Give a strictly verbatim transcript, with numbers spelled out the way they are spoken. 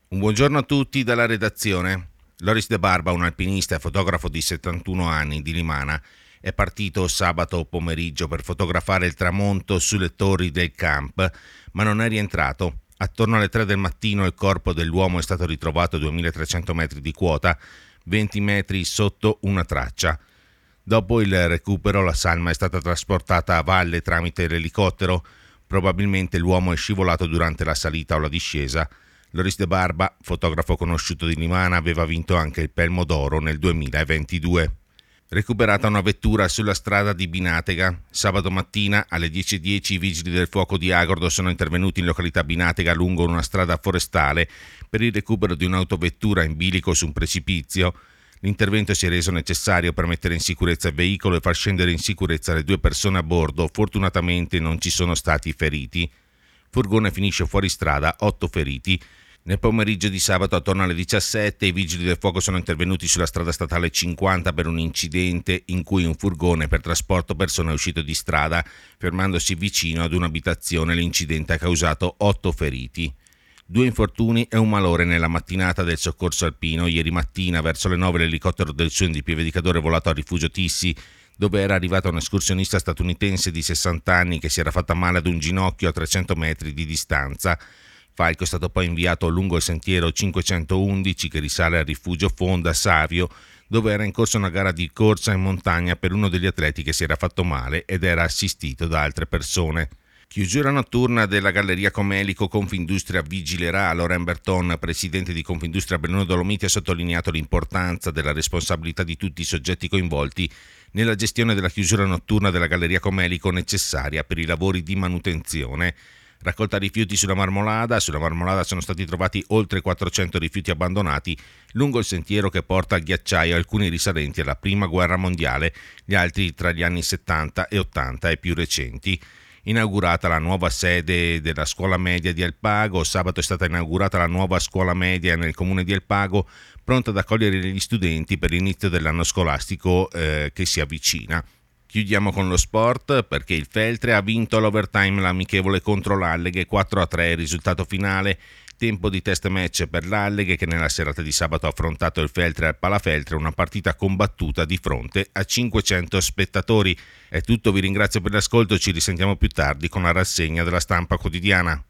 Un buongiorno a tutti dalla redazione. Loris De Barba, un alpinista e fotografo di settantuno anni di Limana, è partito sabato pomeriggio per fotografare il tramonto sulle torri del camp, ma non è rientrato. Attorno alle tre del mattino il corpo dell'uomo è stato ritrovato a duemilatrecento metri di quota, venti metri sotto una traccia. Dopo il recupero la salma è stata trasportata a valle tramite l'elicottero. Probabilmente l'uomo è scivolato durante la salita o la discesa. Loris De Barba, fotografo conosciuto di Limana, aveva vinto anche il Pelmo d'Oro nel duemilaventidue. Recuperata una vettura sulla strada di Binatega. Sabato mattina alle dieci e dieci i vigili del fuoco di Agordo sono intervenuti in località Binatega lungo una strada forestale per il recupero di un'autovettura in bilico su un precipizio. L'intervento si è reso necessario per mettere in sicurezza il veicolo e far scendere in sicurezza le due persone a bordo. Fortunatamente non ci sono stati feriti. Furgone finisce fuori strada, otto feriti. Nel pomeriggio di sabato attorno alle diciassette i vigili del fuoco sono intervenuti sulla strada statale cinquanta per un incidente in cui un furgone per trasporto persone è uscito di strada, fermandosi vicino ad un'abitazione. L'incidente ha causato otto feriti. Due infortuni e un malore nella mattinata del soccorso alpino. Ieri mattina verso le nove l'elicottero del Suon di Pieve di Cadore è volato a Rifugio Tissi, dove era arrivata un'escursionista statunitense di sessanta anni che si era fatta male ad un ginocchio a trecento metri di distanza. Falco è stato poi inviato lungo il sentiero cinquecentoundici che risale al rifugio Fonda Savio, dove era in corso una gara di corsa in montagna per uno degli atleti che si era fatto male ed era assistito da altre persone. Chiusura notturna della Galleria Comelico. Confindustria vigilerà. Loren Berton, presidente di Confindustria Belluno Dolomiti, ha sottolineato l'importanza della responsabilità di tutti i soggetti coinvolti nella gestione della chiusura notturna della Galleria Comelico necessaria per i lavori di manutenzione. Raccolta rifiuti sulla Marmolada. Sulla Marmolada sono stati trovati oltre quattrocento rifiuti abbandonati lungo il sentiero che porta al ghiacciaio, alcuni risalenti alla Prima Guerra Mondiale, gli altri tra gli anni settanta e ottanta e più recenti. Inaugurata la nuova sede della scuola media di Alpago. Sabato è stata inaugurata la nuova scuola media nel comune di Alpago, pronta ad accogliere gli studenti per l'inizio dell'anno scolastico eh, che si avvicina. Chiudiamo con lo sport perché il Feltre ha vinto all'overtime l'amichevole contro l'Alleghe, quattro a tre il risultato finale. Tempo di test match per l'Alleghe che nella serata di sabato ha affrontato il Feltre al Palafeltre, una partita combattuta di fronte a cinquecento spettatori. È tutto, vi ringrazio per l'ascolto, ci risentiamo più tardi con la rassegna della stampa quotidiana.